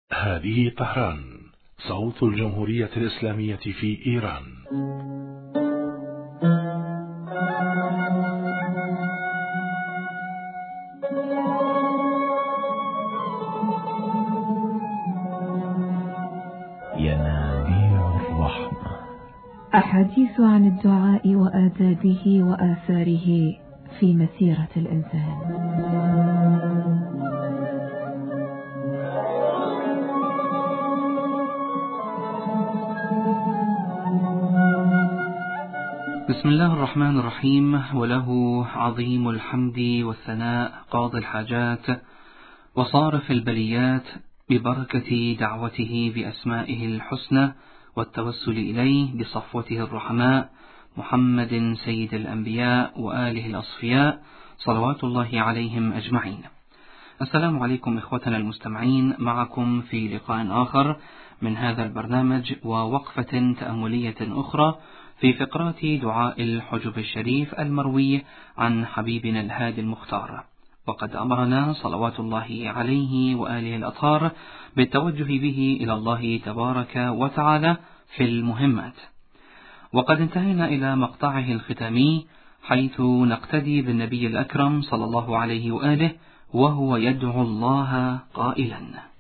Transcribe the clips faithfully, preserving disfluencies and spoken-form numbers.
هذه طهران، صوت الجمهورية الإسلامية في إيران. ينابيع الرحمة، أحاديث عن الدعاء وآدابه وآثاره في مسيرة الإنسان. بسم الله الرحمن الرحيم. وله عظيم الحمد والثناء قاضي الحاجات وصارف البليات، ببركة دعوته بأسمائه الحسنى والتوسل إليه بصفوته الرحماء محمد سيد الأنبياء وآله الأصفياء صلوات الله عليهم أجمعين. السلام عليكم إخوتنا المستمعين، معكم في لقاء آخر من هذا البرنامج ووقفة تأملية أخرى في فقرات دعاء الحجب الشريف المروي عن حبيبنا الهادي المختار. وقد أمرنا صلوات الله عليه وآله الأطهار بالتوجه به إلى الله تبارك وتعالى في المهمات، وقد انتهينا إلى مقطعه الختامي حيث نقتدي بالنبي الأكرم صلى الله عليه وآله وهو يدعو الله قائلا: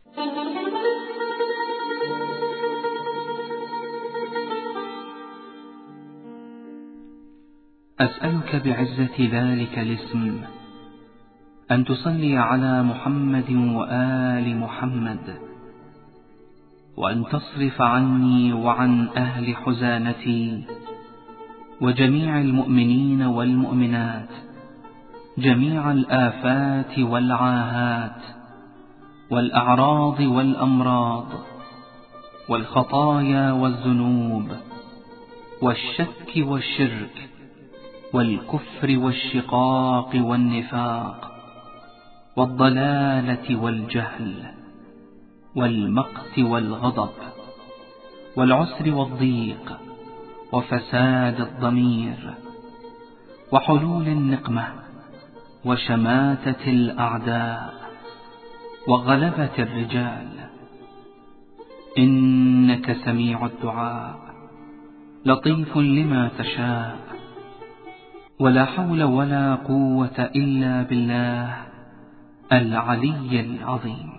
أسألك بعزة ذلك الاسم أن تصلي على محمد وآل محمد، وأن تصرف عني وعن أهل حزانتي وجميع المؤمنين والمؤمنات جميع الآفات والعاهات والأعراض والأمراض والخطايا والذنوب والشك والشرك والكفر والشقاق والنفاق والضلالة والجهل والمقت والغضب والعسر والضيق وفساد الضمير وحلول النقمة وشماتة الأعداء وغلبة الرجال، إنك سميع الدعاء لطيف لما تشاء، ولا حول ولا قوة إلا بالله العلي العظيم.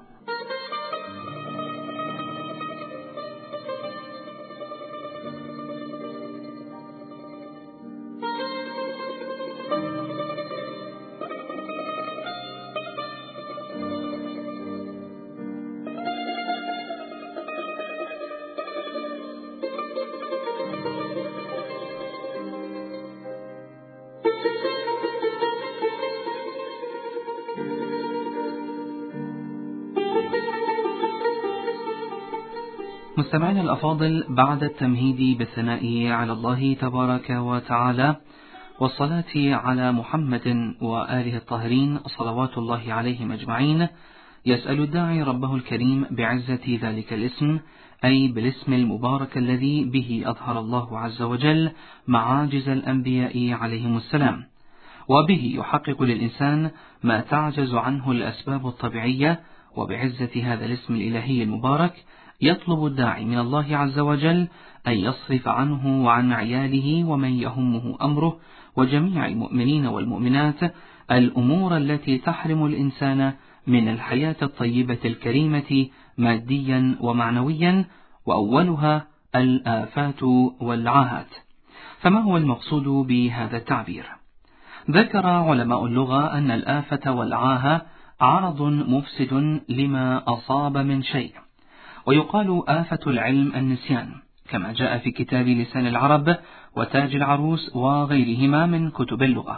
مستمعينا الأفاضل، بعد التمهيد بالثناء على الله تبارك وتعالى والصلاة على محمد وآله الطاهرين صلوات الله عليهم أجمعين، يسأل الداعي ربه الكريم بعزة ذلك الاسم، أي بالاسم المبارك الذي به أظهر الله عز وجل معاجز الأنبياء عليهم السلام، وبه يحقق للإنسان ما تعجز عنه الأسباب الطبيعية. وبعزة هذا الاسم الإلهي المبارك يطلب الداعي من الله عز وجل أن يصرف عنه وعن عياله ومن يهمه أمره وجميع المؤمنين والمؤمنات الأمور التي تحرم الإنسان من الحياة الطيبة الكريمة ماديا ومعنويا، وأولها الآفات والعاهات. فما هو المقصود بهذا التعبير؟ ذكر علماء اللغة أن الآفة والعاهة عرض مفسد لما أصاب من شيء، ويقال آفة العلم النسيان، كما جاء في كتاب لسان العرب وتاج العروس وغيرهما من كتب اللغة.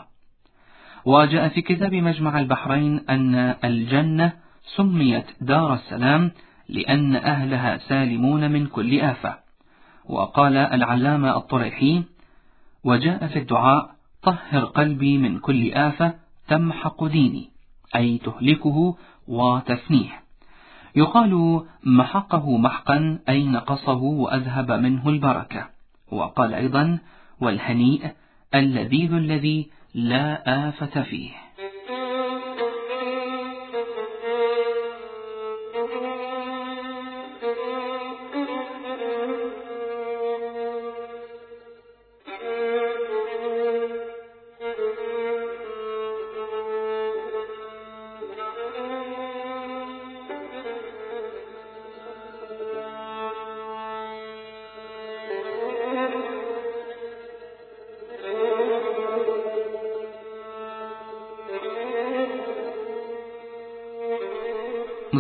وجاء في كتاب مجمع البحرين أن الجنة سميت دار السلام لأن أهلها سالمون من كل آفة. وقال العلامة الطريحي: وجاء في الدعاء: طهر قلبي من كل آفة تمحق ديني، أي تهلكه وتفنيه. يقال محقه محقا أي نقصه وأذهب منه البركة. وقال أيضا: والهنيء اللذيذ الذي لا آفة فيه.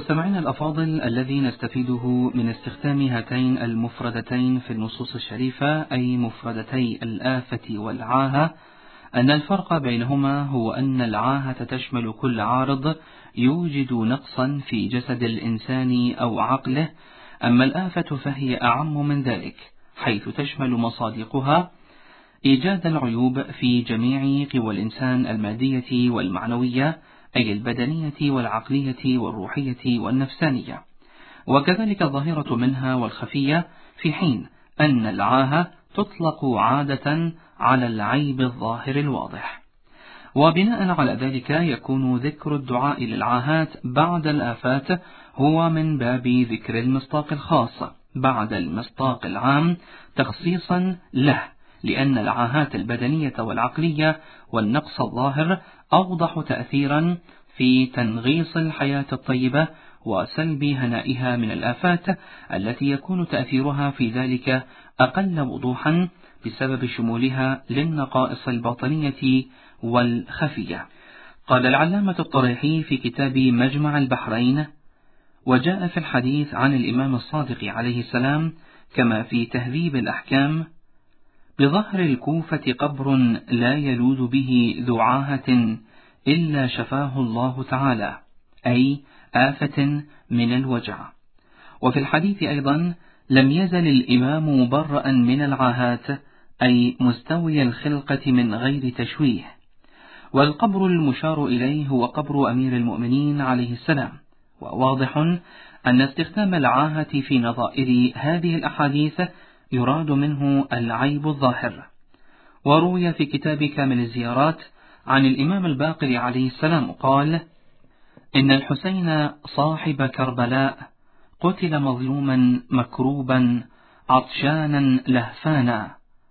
مستمعينا الأفاضل، الذي نستفيده من استخدام هاتين المفردتين في النصوص الشريفة أي مفردتي الآفة والعاهة أن الفرق بينهما هو أن العاهة تشمل كل عارض يوجد نقصا في جسد الإنسان أو عقله، أما الآفة فهي أعم من ذلك، حيث تشمل مصادقها إيجاد العيوب في جميع قوى الإنسان المادية والمعنوية، أي البدنية والعقلية والروحية والنفسانية، وكذلك الظاهرة منها والخفية، في حين أن العاهة تطلق عادة على العيب الظاهر الواضح. وبناء على ذلك يكون ذكر الدعاء للعاهات بعد الآفات هو من باب ذكر المصداق الخاص بعد المصداق العام تخصيصا له، لأن العاهات البدنية والعقلية والنقص الظاهر أوضح تأثيرا في تنغيص الحياة الطيبة وسلب هنائها من الآفات التي يكون تأثيرها في ذلك أقل وضوحا بسبب شمولها للنقائص الباطنية والخفية. قال العلامة الطريحي في كتاب مجمع البحرين: وجاء في الحديث عن الإمام الصادق عليه السلام كما في تهذيب الأحكام: بظهر الكوفة قبر لا يلوذ به ذو عاهة إلا شفاه الله تعالى، أي آفة من الوجع. وفي الحديث أيضا: لم يزل الإمام مبرأ من العاهات، أي مستوي الخلقة من غير تشويه. والقبر المشار إليه هو قبر أمير المؤمنين عليه السلام. وواضح أن استخدام العاهة في نظائر هذه الأحاديث يراد منه العيب الظاهر. وروي في كتاب كامل الزيارات عن الإمام الباقر عليه السلام قال: إن الحسين صاحب كربلاء قتل مظلوما مكروبا عطشانا لهفانا،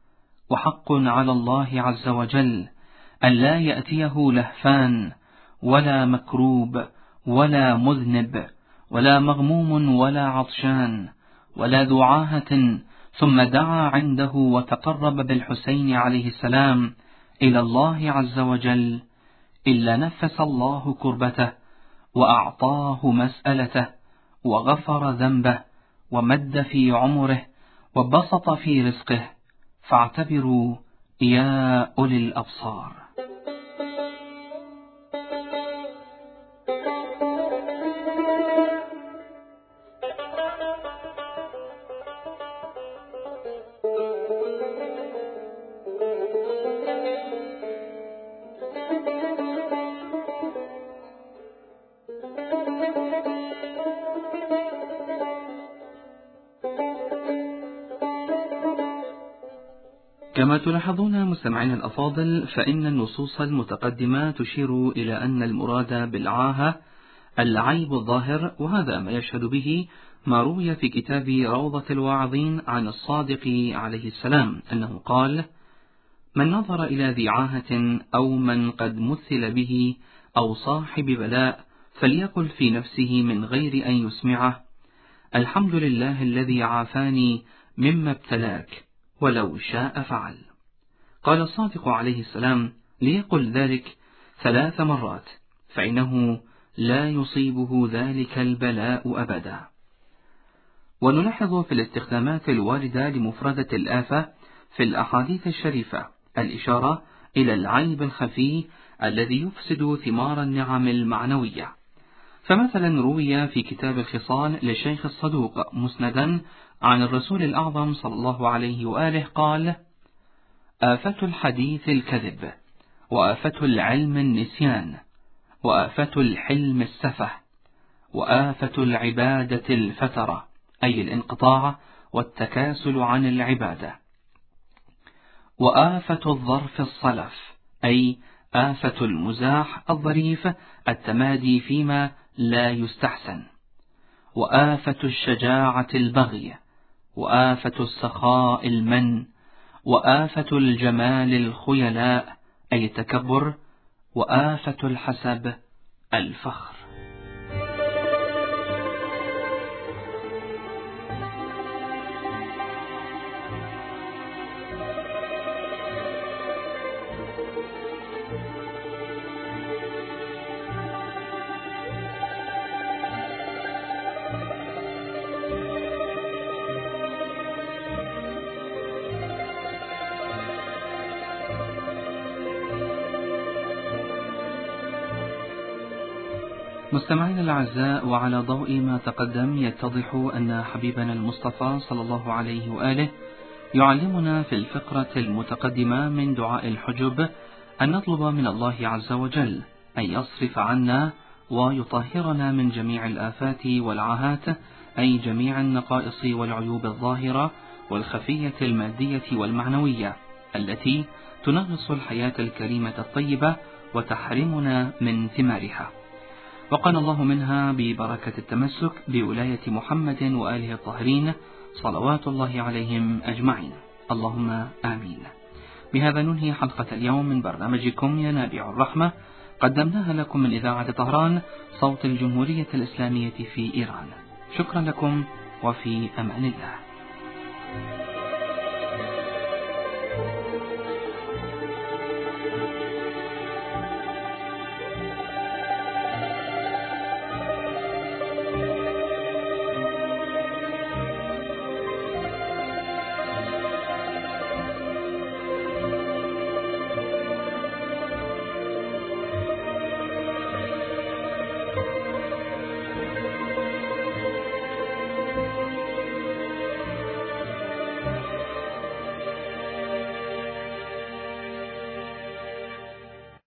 وحق على الله عز وجل أن لا يأتيه لهفان ولا مكروب ولا مذنب ولا مغموم ولا عطشان ولا ذو عاهة، ثم دعا عنده وتقرب بالحسين عليه السلام إلى الله عز وجل، إلا نفس الله كربته وأعطاه مسألته وغفر ذنبه ومد في عمره وبسط في رزقه، فاعتبروا يا أولي الأبصار. كما تلاحظون مستمعين الأفاضل، فإن النصوص المتقدمة تشير إلى أن المراد بالعاهة العيب الظاهر، وهذا ما يشهد به ما روي في كتاب روضة الواعظين عن الصادق عليه السلام أنه قال: من نظر إلى ذي عاهة أو من قد مثل به أو صاحب بلاء فليقل في نفسه من غير أن يسمعه: الحمد لله الذي عافاني مما ابتلاك ولو شاء فعل. قال الصادق عليه السلام: ليقل ذلك ثلاث مرات فإنه لا يصيبه ذلك البلاء أبدا. ونلاحظ في الاستخدامات الواردة لمفردة الآفة في الأحاديث الشريفة الإشارة إلى العيب الخفي الذي يفسد ثمار النعم المعنوية. فمثلا روي في كتاب الخصال للشيخ الصدوق مسندا عن الرسول الأعظم صلى الله عليه وآله قال: آفة الحديث الكذب، وآفة العلم النسيان، وآفة الحلم السفه، وآفة العبادة الفترة، أي الانقطاع والتكاسل عن العبادة، وآفة الظرف الصلف، أي آفة المزاح الظريف التمادي فيما لا يستحسن، وآفة الشجاعة البغي، وآفة السخاء المن، وآفة الجمال الخيلاء أي التكبر، وآفة الحسب الفخر. مستمعينا الأعزاء، وعلى ضوء ما تقدم يتضح أن حبيبنا المصطفى صلى الله عليه وآله يعلمنا في الفقرة المتقدمة من دعاء الحجب أن نطلب من الله عز وجل أن يصرف عنا ويطهرنا من جميع الآفات والعاهات، أي جميع النقائص والعيوب الظاهرة والخفية المادية والمعنوية التي تنغص الحياة الكريمة الطيبة وتحرمنا من ثمارها، وقنا الله منها ببركة التمسك بولاية محمد وآله الطاهرين صلوات الله عليهم أجمعين، اللهم آمين. بهذا ننهي حلقة اليوم من برنامجكم ينابيع الرحمة، قدمناها لكم من إذاعة طهران صوت الجمهورية الإسلامية في إيران. شكرا لكم، وفي أمان الله.